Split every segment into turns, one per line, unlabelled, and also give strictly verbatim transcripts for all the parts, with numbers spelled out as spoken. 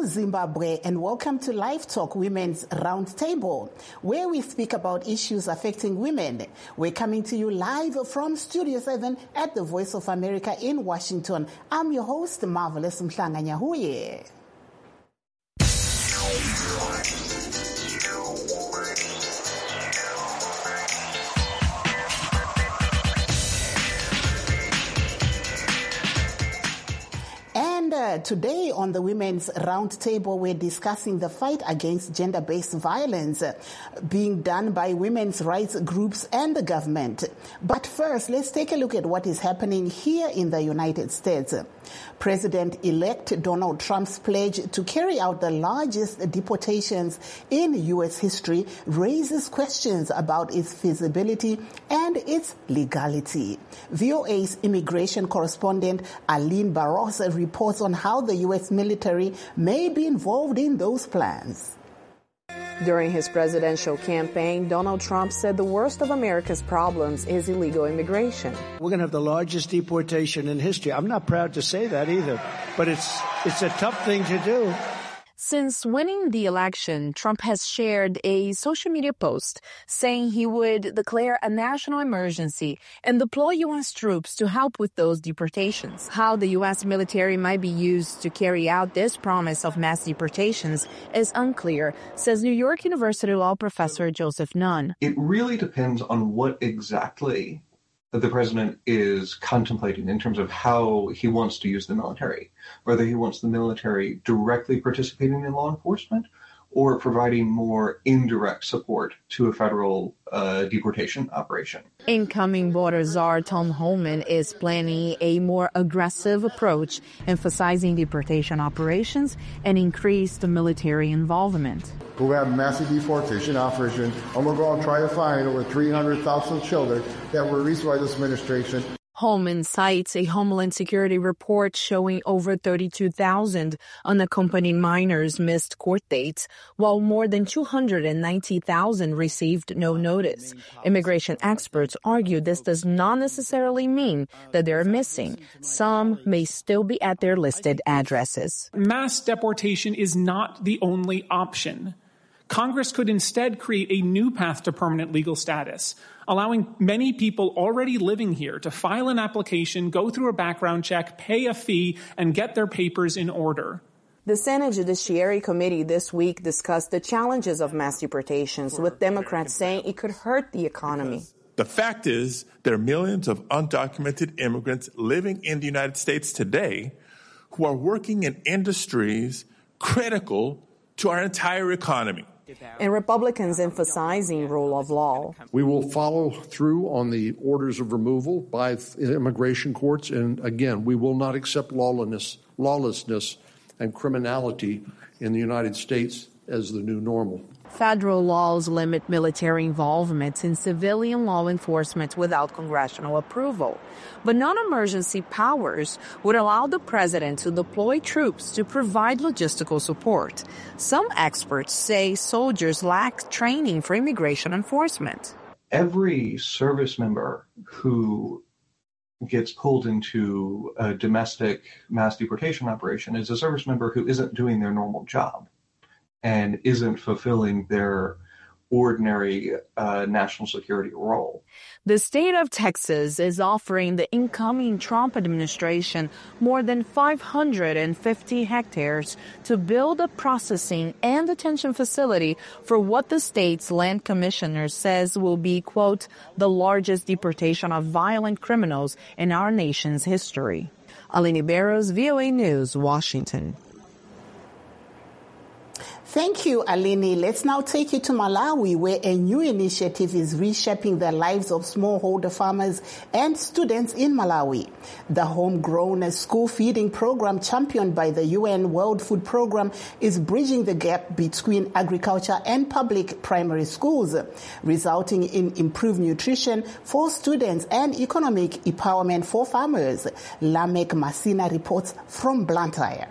Hello, Zimbabwe, and welcome to Live Talk Women's Roundtable, where we speak about issues affecting women. We're coming to you live from Studio seven at the Voice of America in Washington. I'm your host, Marvelous Mhlanga Nyahuye. Uh, today on the Women's Roundtable, we're discussing the fight against gender-based violence uh, being done by women's rights groups and the government. But first, let's take a look at what is happening here in the United States. President-elect Donald Trump's pledge to carry out the largest deportations in U S history raises questions about its feasibility and its legality. V O A's immigration correspondent Aline Barros reports on how the U S military may be involved in those plans.
During his presidential campaign, Donald Trump said the worst of America's problems is illegal immigration.
We're going to have the largest deportation in history. I'm not proud to say that either, but it's it's a tough thing to do.
Since winning the election, Trump has shared a social media post saying he would declare a national emergency and deploy U S troops to help with those deportations. How the U S military might be used to carry out this promise of mass deportations is unclear, says New York University law professor Joseph Nunn.
It really depends on what exactly that the president is contemplating in terms of how he wants to use the military, whether he wants the military directly participating in law enforcement or providing more indirect support to a federal uh, deportation operation.
Incoming border czar Tom Homan is planning a more aggressive approach, emphasizing deportation operations and increased military involvement.
We have a massive deportation operation, and we're going to try to find over three hundred thousand children that were released by this administration.
Holman cites a Homeland Security report showing over thirty-two thousand unaccompanied minors missed court dates, while more than two hundred ninety thousand received no notice. Immigration experts argue this does not necessarily mean that they're missing. Some may still be at their listed addresses.
Mass deportation is not the only option. Congress could instead create a new path to permanent legal status, allowing many people already living here to file an application, go through a background check, pay a fee, and get their papers in order.
The Senate Judiciary Committee this week discussed the challenges of mass deportations, with Democrats saying it could hurt the economy.
The fact is, there are millions of undocumented immigrants living in the United States today who are working in industries critical to our entire economy.
And Republicans emphasizing rule of law.
We will follow through on the orders of removal by immigration courts. And again, we will not accept lawlessness, lawlessness and criminality in the United States as the new normal.
Federal laws limit military involvement in civilian law enforcement without congressional approval. But non-emergency powers would allow the president to deploy troops to provide logistical support. Some experts say soldiers lack training for immigration enforcement.
Every service member who gets pulled into a domestic mass deportation operation is a service member who isn't doing their normal job and isn't fulfilling their ordinary uh, national security role.
The state of Texas is offering the incoming Trump administration more than five hundred fifty hectares to build a processing and detention facility for what the state's land commissioner says will be, quote, the largest deportation of violent criminals in our nation's history. Aline Barros, V O A News, Washington.
Thank you, Aline. Let's now take you to Malawi, where a new initiative is reshaping the lives of smallholder farmers and students in Malawi. The homegrown school feeding program championed by the U N World Food Programme is bridging the gap between agriculture and public primary schools, resulting in improved nutrition for students and economic empowerment for farmers. Lamek Masina reports from Blantyre.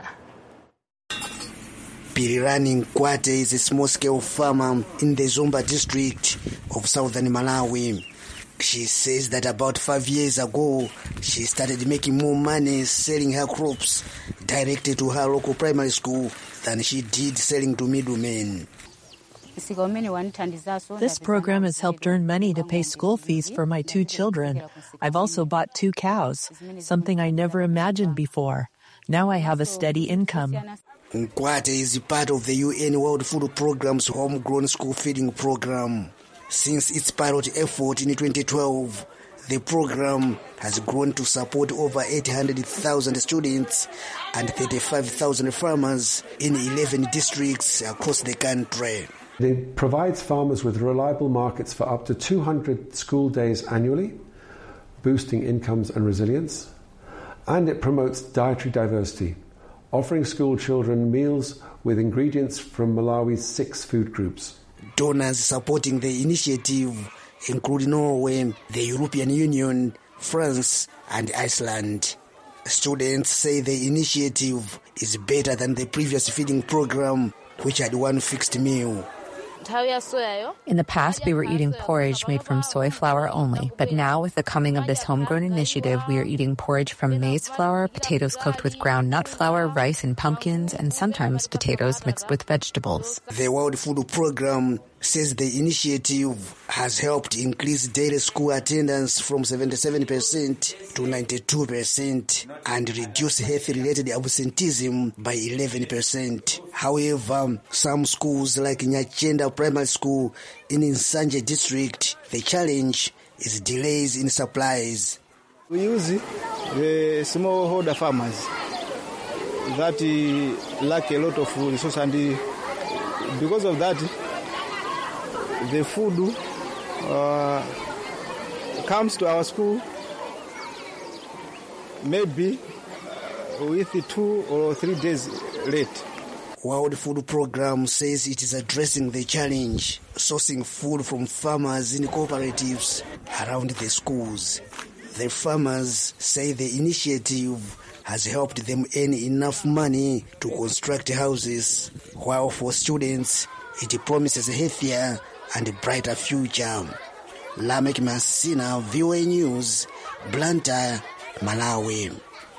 Pirirani Nkwate is a small-scale farmer in the Zomba district of southern Malawi. She says that about five years ago, she started making more money selling her crops directly to her local primary school than she did selling to middlemen.
This program has helped earn money to pay school fees for my two children. I've also bought two cows, something I never imagined before. Now I have a steady income.
Nkwate is part of the U N World Food Programme's homegrown school feeding program. Since its pilot effort in twenty twelve, the program has grown to support over eight hundred thousand students and thirty-five thousand farmers in eleven districts across the country.
It provides farmers with reliable markets for up to two hundred school days annually, boosting incomes and resilience. And it promotes dietary diversity, offering school children meals with ingredients from Malawi's six food groups.
Donors supporting the initiative include Norway, the European Union, France, and Iceland. Students say the initiative is better than the previous feeding program, which had one fixed meal.
In the past, we were eating porridge made from soy flour only, but now with the coming of this homegrown initiative, we are eating porridge from maize flour, potatoes cooked with ground nut flour, rice and pumpkins, and sometimes potatoes mixed with vegetables.
The World Food Programme says the initiative has helped increase daily school attendance from seventy-seven percent to ninety-two percent and reduce health-related absenteeism by eleven percent. However, some schools like Nyachenda Primary School in Nsanje district, the challenge is delays in supplies.
We use the smallholder farmers that lack a lot of resources, and because of that, the food uh, comes to our school maybe with two or three days late.
World Food Programme says it is addressing the challenge, sourcing food from farmers in cooperatives around the schools. The farmers say the initiative has helped them earn enough money to construct houses, while for students it promises a healthier and a brighter future. Lamek Masina, V O A News, Blantyre, Malawi.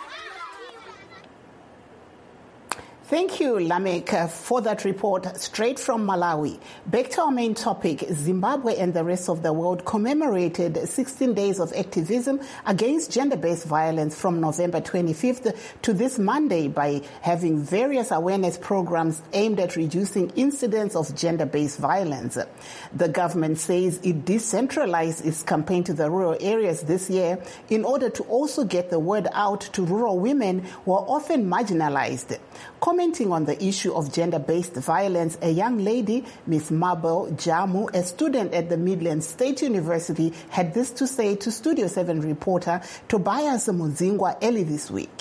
Thank you, Lamek, for that report straight from Malawi. Back to our main topic, Zimbabwe and the rest of the world commemorated sixteen days of activism against gender-based violence from November twenty-fifth to this Monday by having various awareness programs aimed at reducing incidents of gender-based violence. The government says it decentralized its campaign to the rural areas this year in order to also get the word out to rural women who are often marginalized. Commenting on the issue of gender-based violence, a young lady, Miss Mabel Jamu, a student at the Midlands State University, had this to say to Studio seven reporter Tobias Muzingwa early this week.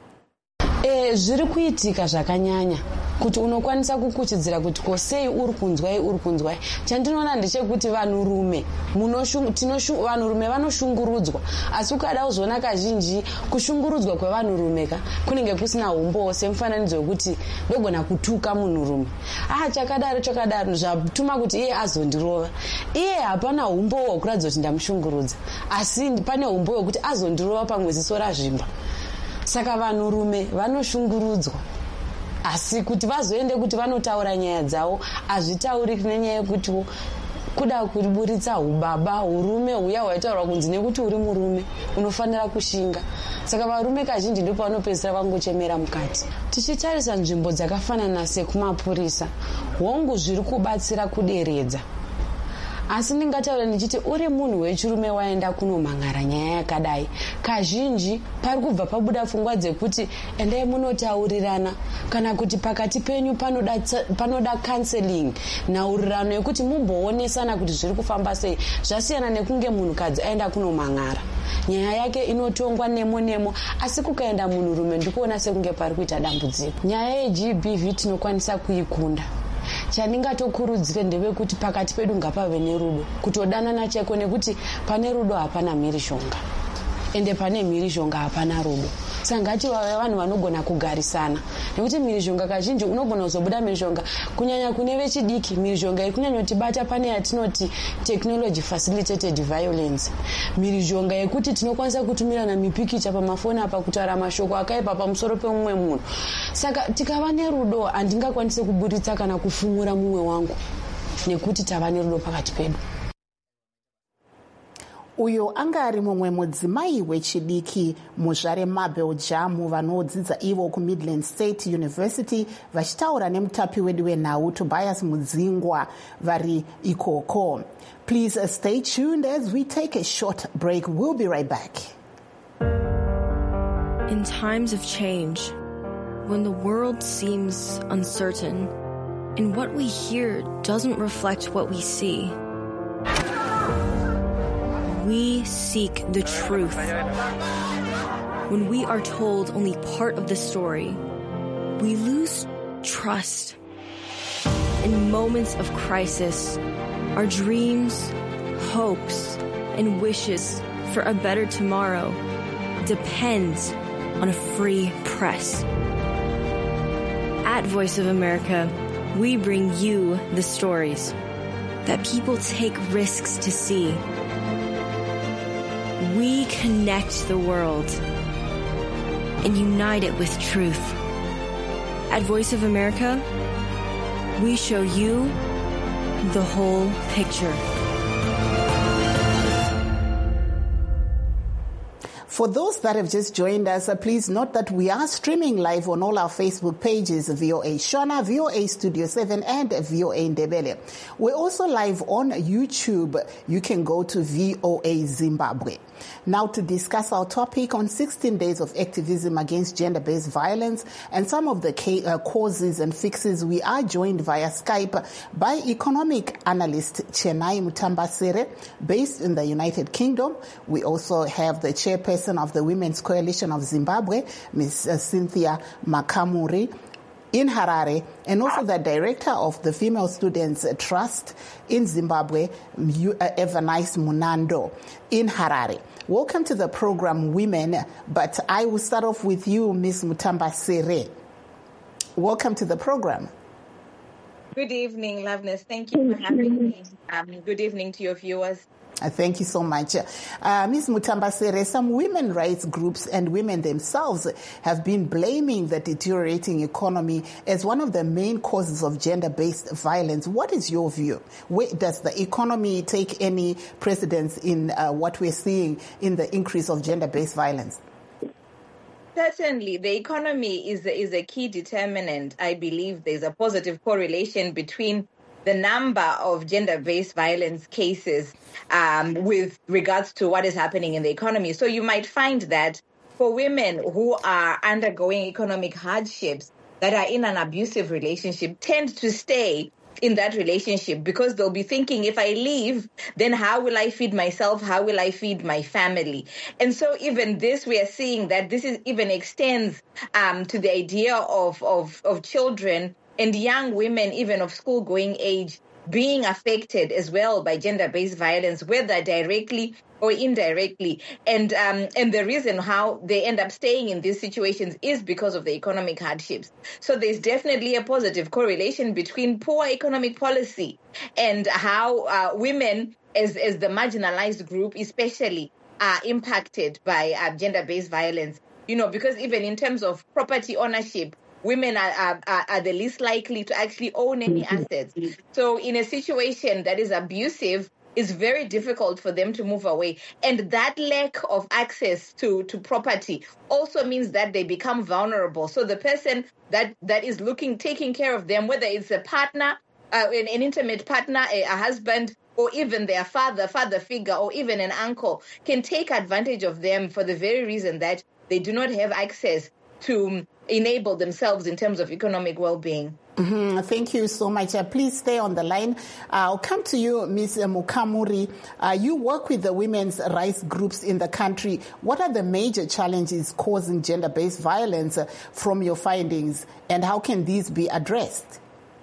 Eh, zviri kuitika zvakanyanya kuti unokwanisa kukuchidzira kuti kosei uri kunzwai uri kunzwai. Chandinoona ndechekuti vanhurume vanhurume vanoshungurudzwa, asi ukada kuzona kazhinji kushungurudzwa kwevanhurume ka kunenge kusina umbo semufananidzo wekuti ndogona kutuka munhurume. Ah, chakadaro chakadaro zvatuma kuti iye azondirova. Iye hapana umbo hwekuratidza kuti ndamushungurudza, asi pane umbo hwekuti azondirova pamwe ziso razvimba. Saka vanhurume vanoshungurudzwa, asi kuti vazoende kuti vanotaura nyaya dzavo hazvitauriki nenyaya yekuti kuda kuburitsa ubaba urume huya hwaitaurwa kunzi nekuti uri murume unofanira kushinga. Saka varume kazhinji ndipo vanopedzisira vangochemera mukati. Tichitarisa nzvimbo dzakafanana sekumapurisa, hongu zviri kubatsira kuderedza. Asi ndingataura ndichiti uri munhu wechirume waenda kunomangara nyaya yakadai, kazhinji pari kubva pabuda pfungwa dzekuti endai munotaurirana, kana kuti pakati penyu panoda panoda counseling, nhaurirano yekuti mumboonesana kuti zviri kufamba sei. Zvasiyana nekunge munhukadzi aenda kunomangara, nyaya yake inotongwa nemo nemo, asi kukaenda munhurume ndikuona sekunge pari kuita dambudziko. Nyaya yeG B V tinokwanisa kuikunda. Chandingatokurudzire ndevekuti pakati pedu ngapave nerudo, kutodanana chaiko, nekuti pane rudo hapana mhirishonga, ende pane mhirishonga hapana rudo. Saka ngativave vanhu vanogona kugarisana. nekuti mhirizhonga kazhinji unogona kuzobuda mhirizhonga kunyanya kune vechidiki mhirizhonga iri kunyanya kutibata pane yatinoti technology facilitated violence, mhirizhonga yekuti tinokwanisa kutumirana mipikicha pamafoni apa kutaura mashoko akaipa pamusoro pemumwe munhu. Saka tikava nerudo handingakwanise kuburitsa kana kufumura mumwe wangu nekuti tava nerudo pakati pedu.
Uyo anga ari mumwe mudzimai wechidiki muzvare mabelgium vanodzidza ivo kuMidland State University vachitaura nemutapi wedu wenhau Tobias Mudzingwa vari ikoko. Please uh, stay tuned as we take a short break. We'll be right back.
In times of change, when the world seems uncertain and what we hear doesn't reflect what we see, we seek the truth. When we are told only part of the story, we lose trust. In moments of crisis, our dreams, hopes, and wishes for a better tomorrow depend on a free press. At Voice of America, we bring you the stories that people take risks to see. We connect the world and unite it with truth. At Voice of America, we show you the whole picture.
For those that have just joined us, uh, please note that we are streaming live on all our Facebook pages, V O A Shona, V O A Studio seven, and V O A Ndebele. We're also live on YouTube. You can go to V O A Zimbabwe. Now to discuss our topic on sixteen days of activism against gender-based violence and some of the ca- uh, causes and fixes, we are joined via Skype by economic analyst Chenai Mutambasere, based in the United Kingdom. We also have the chairperson of the Women's Coalition of Zimbabwe, Miz Cynthia Makamuri, in Harare, and also the director of the Female Students Trust in Zimbabwe, Evanice Munando, in Harare. Welcome to the program, Women, but I will start off with you, Miz Mutambasere. Welcome to the program.
Good evening, Loveness. Thank you for having me. Um, good evening to your viewers.
Uh, thank you so much. Uh, Miz Mutambasere, some women rights groups and women themselves have been blaming the deteriorating economy as one of the main causes of gender-based violence. What is your view? Where, does the economy take any precedence in uh, what we're seeing in the increase of gender-based violence?
Certainly, the economy is, is a key determinant. I believe there's a positive correlation between the number of gender-based violence cases um, with regards to what is happening in the economy. So you might find that for women who are undergoing economic hardships that are in an abusive relationship tend to stay in that relationship because they'll be thinking, if I leave, then how will I feed myself? How will I feed my family? And so even this, we are seeing that this is even extends um, to the idea of, of, of children and young women, even of school-going age, being affected as well by gender-based violence, whether directly or indirectly. And um, and the reason how they end up staying in these situations is because of the economic hardships. So there's definitely a positive correlation between poor economic policy and how uh, women, as, as the marginalized group especially, are impacted by uh, gender-based violence. You know, because even in terms of property ownership, women are, are, are the least likely to actually own any assets. So in a situation that is abusive, it's very difficult for them to move away. And that lack of access to, to property also means that they become vulnerable. So the person that, that is looking, taking care of them, whether it's a partner, uh, an, an intimate partner, a, a husband, or even their father, father figure, or even an uncle, can take advantage of them for the very reason that they do not have access to enable themselves in terms of economic well-being.
Mm-hmm. Thank you so much. Uh, please stay on the line. Uh, I'll come to you, Miz Mukamuri. Uh, you work with the women's rights groups in the country. What are the major challenges causing gender-based violence uh, from your findings, and how can these be addressed?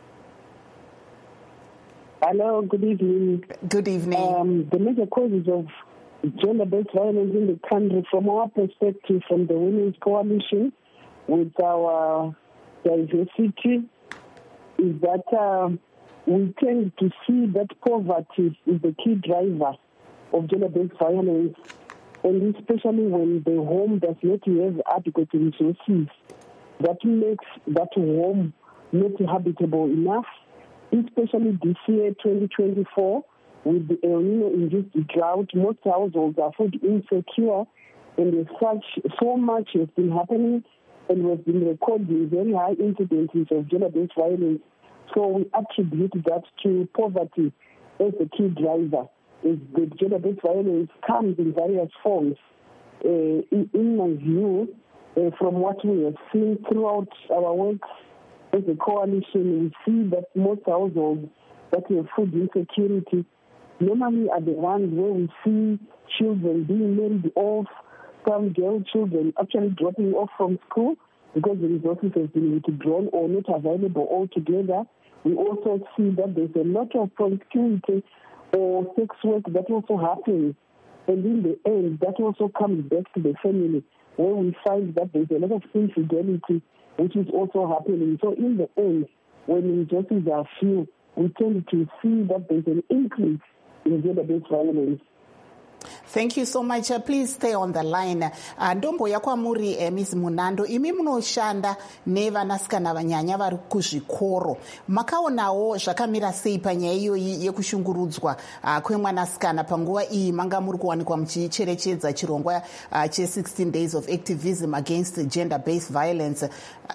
Hello, good evening.
Good evening.
Um, the major causes of gender-based violence in the country, from our perspective, from the Women's Coalition, with our diversity is that uh, we tend to see that poverty is the key driver of gender-based violence, and especially when the home does not have adequate resources that makes that home not habitable enough, especially this year, twenty twenty-four, with the El Nino-induced drought. Most households are food insecure, and as such, so much has been happening, and we've been recording very high incidences of gender-based violence. So we attribute that to poverty as the key driver. Is the gender-based violence comes in various forms. Uh, in, in my view, uh, from what we have seen throughout our work as a coalition, we see that most households that have food insecurity normally are the ones where we see children being married off, some girl children actually dropping off from school because the resources have been withdrawn or not available altogether. We also see that there's a lot of promiscuity or sex work that also happens. And in the end, that also comes back to the family, where we find that there's a lot of infidelity, which is also happening. So in the end, when resources are few, we tend to see that there's an increase in gender-based violence.
Thank you so much. Uh, please stay on the line. Uh, ndombo yakwamuri uh, Miss Munando, imi munoshanda nevanasikana vanyanya vari kuzvikoro. Makaonawo zvakamira sei panyaya iyoyi yekushungurudzwa uh, kwemwanasikana panguva iyi manga muri kuwanikwa muchicherechedza chirongwa uh, che sixteen days of activism against gender-based violence.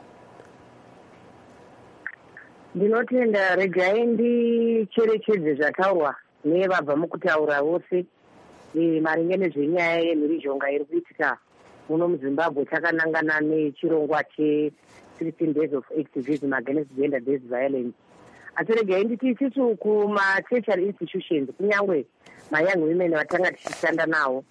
Ndinotenda regai ndicherechedze zvataurwa nevabva mukutaura vose maringe nezvenyaya yemhirizhonga iri kuitika muno muZimbabwe takanangana nechirongwa che sixteen days of activism against gender based violence. Asi regai nditi isusu kuma-tertiary institutions kunyangwe mayoung women vatanga tichishanda nawo,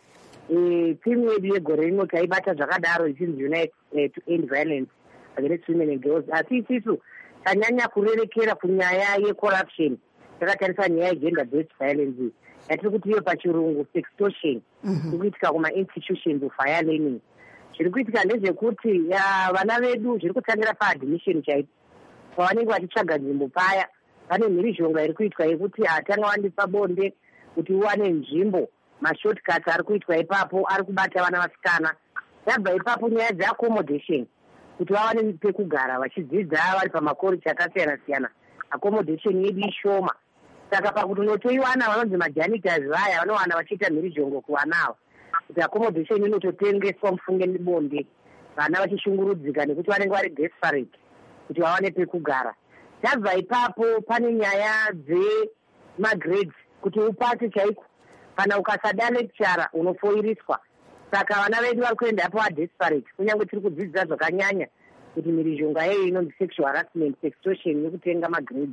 timu yedu yegore rino taibata zvakadaro ichinzi Unite to End Violence against Women and Girls. Asi isusu tanyanya kurerekera kunyaya yecorruption, takatarisa nyaya yegender based violence yatiri kuti iyo pachirungu sextortion iri kuitika kuma-institutions of higher learning. Zviri kuitika ndezvekuti vana vedu zviri kutangira paadmission chaipo, pavanenge vachitsvaga nzvimbo paya pane mhirizhonga iri kuitwa yekuti hatanga wandisa bonde kuti uwane nzvimbo, mashortcuts ari kuitwa ipapo ari kubata vana vasikana. Yabva ipapo nyaya dzeaccommodation, kuti vawane pekugara vachidzidza vari pamakoreji akasiyana siyana, accommodation yedu ishoma. Saka pakuti unotoiwana vanonzi majanitors vaya vanowana vachiita mhirizhongo kuvanava kuti accommodation inototengeswa mufunge nebonde, vana vachishungurudzika nekuti vanenge vari desperate kuti vawane pekugara. Tabva ipapo pane nyaya dzemagrades, kuti upase chaiko kana ukasada lecturer unofoiriswa. Saka vana vedu vari kuendapo vadesperate, kunyange tiri kudzidza zvakanyanya kuti mhirizhonga yeyo inonzi sexual harassment, sextortion yekutenga magrades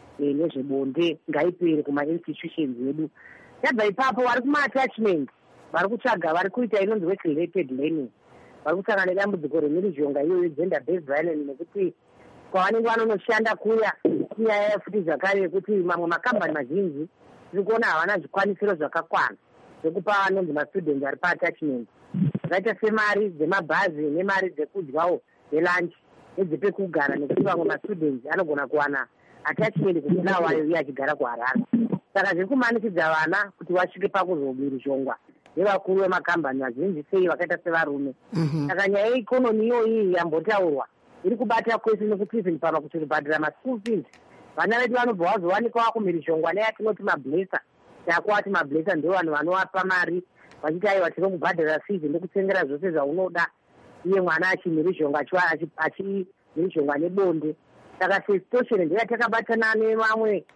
nezvebonde ngaipere kuma-institutions edu. Tabva ipapo vari kuma-attachment vari kutsvaga, vari kuita inonzi work related learning, vari kusangana nedambudziko remhirizhonga iyoyo gender based violence, nekuti kwavanenge vanonoshanda kuya kunyaya futi zvakare yekuti mamwe makambani mazhinji tiri kuona havana zvikwanisiro zvakakwana zvekupa vanonzi mastudents ari pa-attachment, zvakaita semari dzemabhazi nemari dzekudyawo nelunch nedzepekugara, nekuti vamwe mastudents anogona kuwana attachment kuti nawayo iye achigara kuHarare. Saka zviri kumanikidza vana kuti vasvike pakuzomhirizhongwa nevakuru vemakambani vazhinji sei vakaita sevarume. Saka nyaya yeikonomi iyoyi yambotaurwa iri kubata kwese, nekuti even pama kuti ribhadhira maschool fees vana vedu vanobva vazowanikwa kumhirizhongwa neyatinoti mablesa. Takuwati mablesa ndo vanhu vanovapa mari vachiti aiwa tinokubhadhira fees ndokutengera zvose zvaunoda, iye mwana achimhirizhongwa achimhirizhongwa nebonde. Saka sextortion ndeyatakabatana nevamwe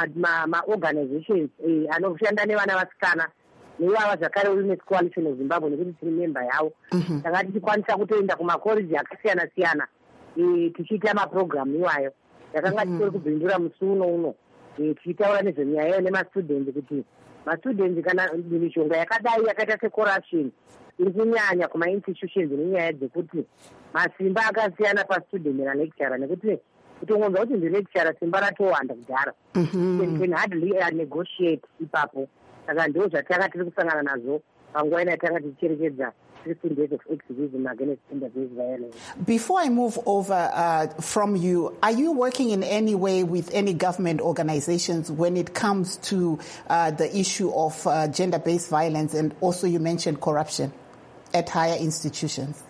ma-organizations anoshanda nevana vasikana nevava zvakare Women's Coalition of Zimbabwe, nekuti tiri member yavo. Saka tichikwanisa kutoenda kumakoreji akasiyana siyana tichiita maprogramu iwayo. Takanga titori kubhindura musi uno uno tichitaura nezvenyaya nemastudents, kuti mastudents kana mhirizhonga yakadai yakaita secorruption iri kunyanya kuma-institutions nenyaya dzekuti masimba akasiyana pastudent nalecturer, nekuti kutongonza kuti ndilecturer simba ratowanda kudhara, can hardly negotiate ipapo. Saka ndo zvatanga tiri kusangana nazvo panguva ina yatanga tichicherechedza sixteen days of activism against gender-based violence.
Before I move over uh, from you, are you working in any way with any government organizations when it comes to uh, the issue of uh, gender-based violence, and also you mentioned corruption at higher institutions?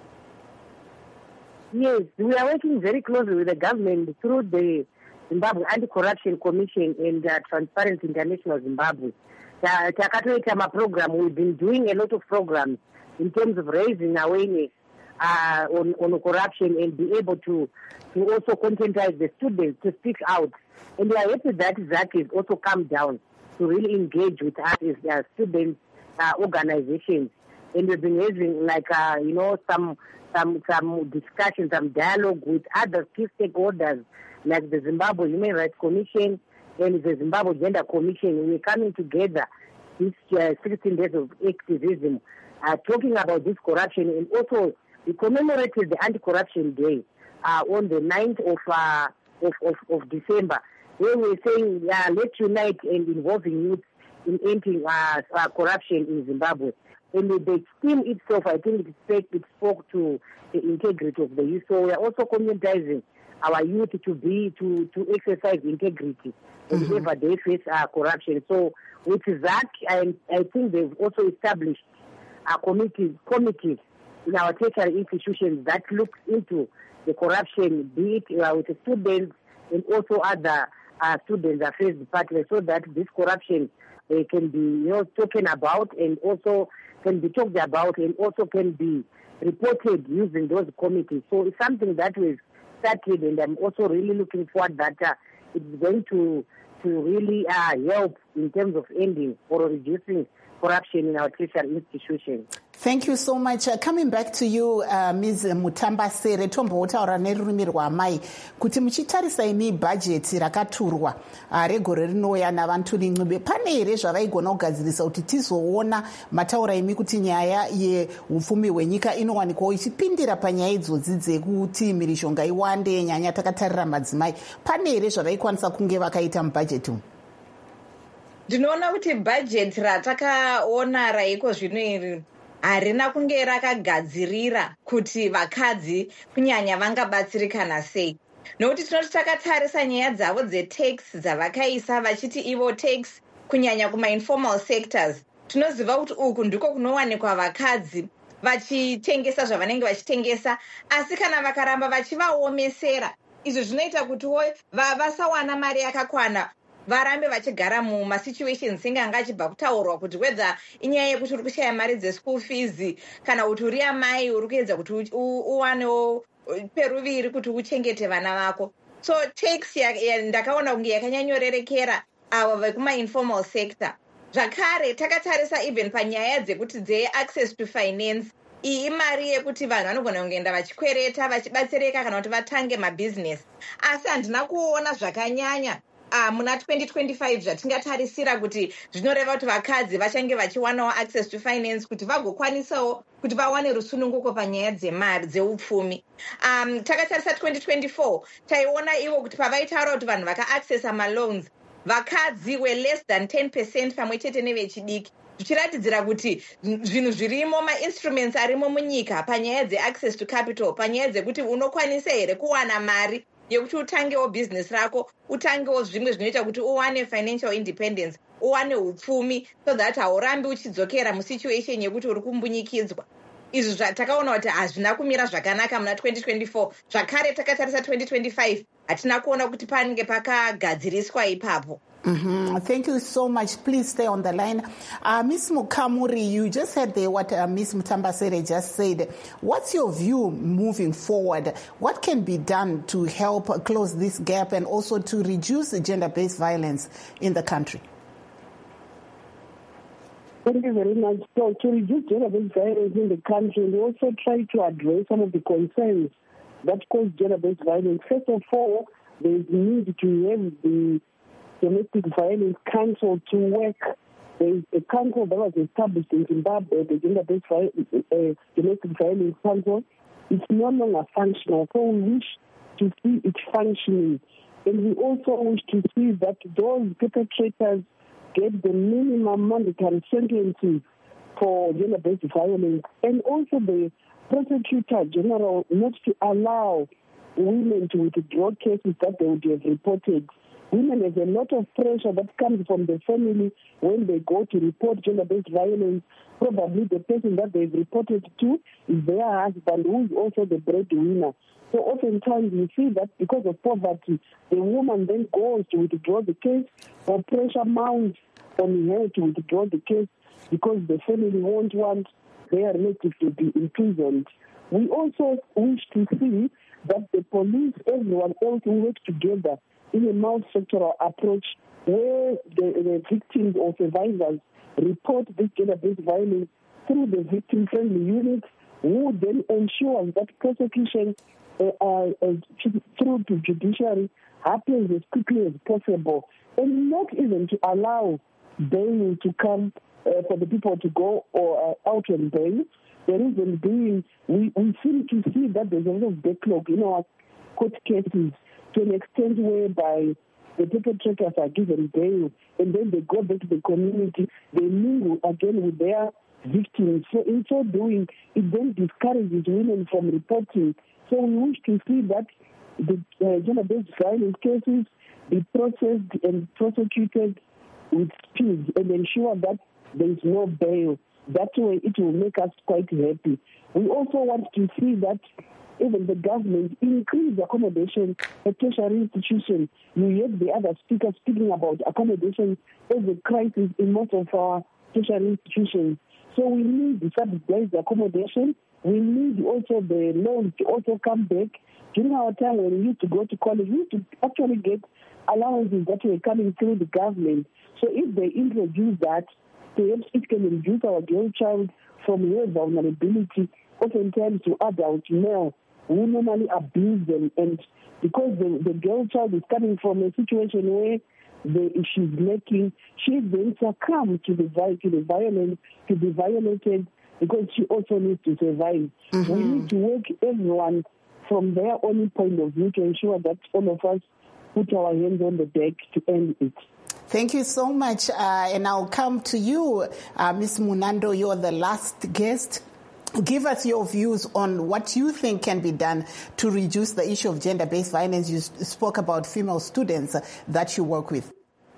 Yes, we are working very closely with the government through the Zimbabwe Anti-Corruption Commission and uh, Transparency International Zimbabwe. Takatoita program, we've been doing a lot of programs in terms of raising awareness uh, on, on corruption and be able to, to also conscientize the students to speak out. And we are happy that Zach has also come down to really engage with us as uh, student uh, organizations. And we've been having like, uh, you know, some, some, some discussions, some dialogue with other key stakeholders like the Zimbabwe Human Rights Commission and the Zimbabwe Gender Commission. And we're coming together this uh, sixteen days of activism, uh, talking about this corruption. And also we commemorated the Anti-Corruption Day uh, on the ninth of, uh, of, of, of December, where we're saying uh, let's unite and involving youth in ending uh, uh, corruption in Zimbabwe. And the theme itself, I think it spoke, it spoke to the integrity of the youth. So we are also communitizing our youth to be to, to exercise integrity mm-hmm. whenever they face uh, corruption. So with that, I, I think they've also established a committee committees in our tertiary institutions that looks into the corruption, be it uh, with the students and also other uh, students affairs departments, so that this corruption uh, can be you know talked about and also can be talked about and also can be reported using those committees. So it's something that we've started, and I'm also really looking forward that uh, it's going to to really uh, help in terms of ending or reducing corruption in our tertiary institutions.
Thank you so much. Uh, coming back to you, uh, Miz Mutambasere, tombotaura nerurimi rwamai kuti muchitarisa imi bhajeti rakaturwa uh, regore rinouya navantu Ncube, pane here zvavaigona kugadzirisa kuti tizoona mataura imi kuti nyaya yeupfumi hwenyika inowanikwawo ichipindira panyaya idzodzi dzekuti mhirizhonga iwande, nyanya takatarira madzimai, pane here zvavaikwanisa kunge vakaita mubhajeti umu?
Ndinoona kuti bhajeti ratakaona raiko zvino iri harina kunge rakagadzirira kuti vakadzi kunyanya vangabatsirikana sei. Nokuti tinoti takatarisa nyaya dzavo dzetax dzavakaisa vachiti ivo tax kunyanya kuma-informal sectors, tinoziva kuti uku ndiko kunowanikwa vakadzi vachitengesa zvavanenge vachitengesa, asi kana vakaramba vachivaomesera, izvo zvinoita kuti vasawana mari yakakwana, varambe vachigara mumasituations senganga achibva kutaurwa kuti whether inyaya yekuti uri kushaya mari dzeschool fees kana kuti uri amai uri kuedza kuti uwanewo peruviri kuti uchengete vana vako. So tax ndakaona kunge yakanyanyorerekera avo vekuma-informal sector. Zvakare takatarisa even panyaya dzekuti dze-access to finance, iyi imari yekuti vanhu vanogona kungoenda vachikwereta vachibatsirika kana kuti vatange mabhizinesi, asi handina kuona zvakanyanya Uh, muna twenty twenty-five zvatingatarisira kuti zvinoreva kuti vakadzi vachange vachiwanawo access to finance kuti vagokwanisawo kuti vawane rusununguko panyaya dzemari dzeupfumi. Um, takatarisa twenty twenty-four taiona ivo kuti pavaitaura kuti vanhu vaka-accessa maloans, vakadzi were less than ten percent pamwe chete nevechidiki, zvichiratidzira kuti zvinhu zvirimo ma-instruments arimo munyika panyaya dze-access to capital, panyaya dzekuti unokwanisa here kuwana mari yekuti utangewo business rako, utangewo zvimwe zvinoita kuti uwane financial independence, uwane upfumi, so that haurambi uchidzokera musituation yekuti uri kumbunyikidzwa. Izvi zvatakaona kuti hazvina kumira zvakanaka muna twenty twenty-four. Zvakare takatarisa twenty twenty-five hatina kuona kuti panenge pakagadziriswa ipapo.
Mm-hmm. Thank you so much. Please stay on the line. Uh, Miz Mukamuri, you just heard there what uh, Miz Mutambasere just said. What's your view moving forward? What can be done to help close this gap and also to reduce gender-based violence in the country?
Thank you very much. So to reduce gender-based violence in the country, we also try to address some of the concerns that cause gender-based violence. First of all, there is need to have the Domestic Violence Council to work. There is a council that was established in Zimbabwe, the Gender-Based uh, Domestic Violence Council. It's no longer functional, so we wish to see it functioning. And we also wish to see that those perpetrators get the minimum mandatory sentences for gender-based violence, and also the prosecutor general not to allow women to withdraw cases that they would have reported. Women have a lot of pressure that comes from the family when they go to report gender-based violence. Probably the person that they've reported to is their husband, who is also the breadwinner. So oftentimes we see that because of poverty, the woman then goes to withdraw the case, or pressure mounts on her to withdraw the case because the family won't want their relative to be imprisoned. We also wish to see that the police, everyone else, will work together in a multi-sectoral approach where the, the victims or survivors report this gender-based violence through the victim-friendly units, who then ensure that prosecution uh, uh, uh, through the judiciary happens as quickly as possible, and not even to allow bail to come uh, for the people to go or uh, out on bail. The reason being, we, we seem to see that there's a lot of backlog in our court cases to an extent whereby the perpetrators are given bail and then they go back to the community, they mingle again with their victims. So in so doing, it then discourages women from reporting. So we wish to see that the uh, gender-based violence cases be processed and prosecuted with speed and ensure that there is no bail. That way it will make us quite happy. We also want to see that even the government increase accommodation at tertiary institutions. You heard the other speaker speaking about accommodation as a crisis in most of our tertiary institutions. So we need the subsidized accommodation. We need also the loans to also come back. During our time when we used to go to college, we used to actually get allowances that were coming through the government. So if they introduce that, perhaps it can reduce our girl child from their vulnerability, oftentimes to adult male who normally abuse them. And because the, the girl child is coming from a situation where the, she's making, she's then succumb to the, to the violence, to be violated, because she also needs to survive. Mm-hmm. We need to work everyone from their own point of view to ensure that all of us put our hands on the deck to end it.
Thank you so much. Uh, and I'll come to you, uh, Miz Munando. You're the last guest. Give us your views on what you think can be done to reduce the issue of gender-based violence. You spoke about female students that you work with.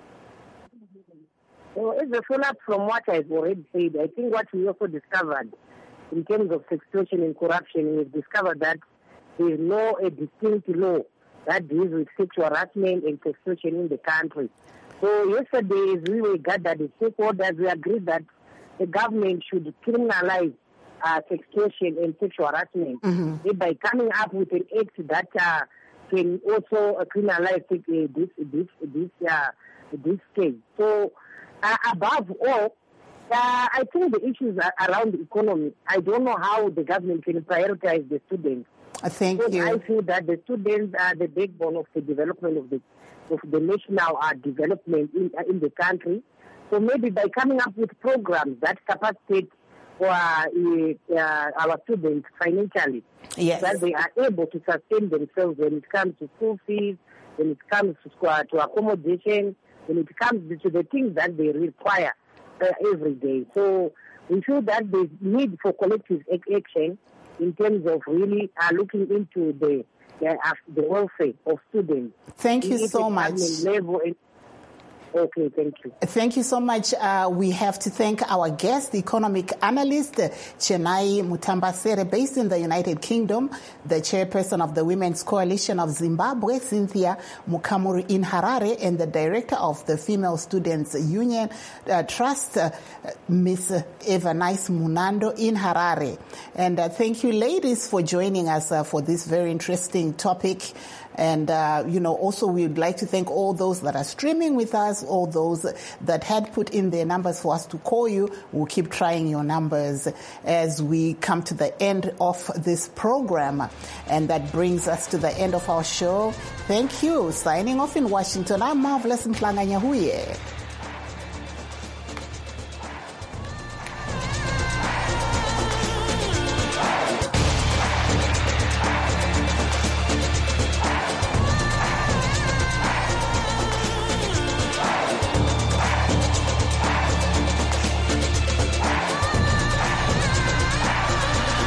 So as a follow-up from what I've already said, I think what we also discovered in terms of sextortion and corruption, we've discovered that there is no a distinct law that deals with sexual harassment and sextortion in the country. So yesterday, as we were gathered as stakeholders, we agreed that the government should criminalize uh, sextortion and sexual harassment mm-hmm. by coming up with an act that uh, can also uh, criminalize uh, this this this uh, this case. So uh, above all, uh, I think the issues are around the economy. I don't know how the government can prioritize the students.
Uh, thank
because
you.
I feel that the students are the backbone of the development of the of the national uh, development in uh, in the country. So maybe by coming up with programs that capacitate for uh, uh, our students financially,
yes.
that they are able to sustain themselves when it comes to school fees, when it comes to, uh, to accommodation, when it comes to the things that they require uh, every day. So we feel that there's need for collective action in terms of really uh, looking into the uh, the welfare of students.
Thank you so much.
Level and Okay, thank you.
Thank you so much. Uh, we have to thank our guest, the economic analyst, Chenai Mutambasere, based in the United Kingdom, the chairperson of the Women's Coalition of Zimbabwe, Cynthia Mukamuri in Harare, and the director of the Female Students Union uh, Trust, uh, Miss Evanice Munando in Harare. And uh, thank you, ladies, for joining us uh, for this very interesting topic. And, uh, you know, also we would like to thank all those that are streaming with us, all those that had put in their numbers for us to call you. We'll keep trying your numbers as we come to the end of this program. And that brings us to the end of our show. Thank you. Signing off in Washington, I'm Marvelous Mhlanga Nyahuye.